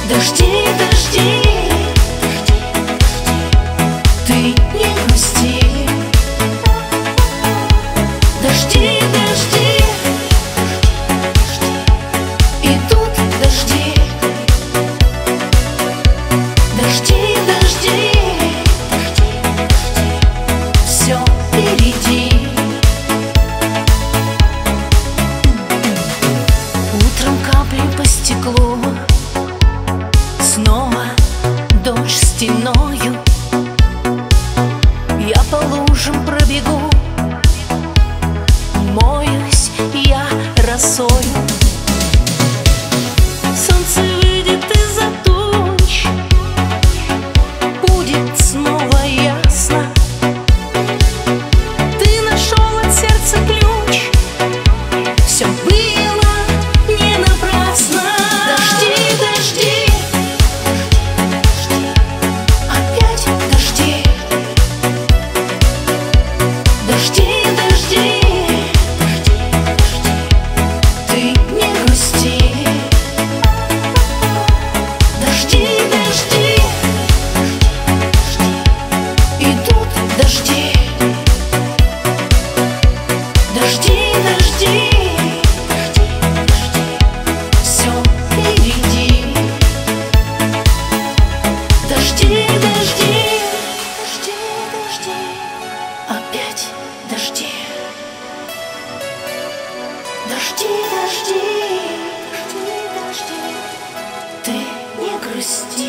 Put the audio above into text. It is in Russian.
Дожди, дожди, ты не грусти. Дожди, дожди, идут дожди. Дожди, дожди, все впереди. Утром капли по стеклу, снова дождь стеною. Я по лужам пробегу, моюсь я росою. Солнце выйдет из-за туч, будет снова ясно. Ты нашел от сердца ключ, все было не напрасно. Дожди, дожди, опять дожди. Дожди, дожди, ты не грусти. Дожди, дожди, идут дожди. Дожди, дожди, все впереди. Дожди, дожди, дожди, дожди, опять дожди. Дожди, дожди, дожди, дожди, ты не грусти.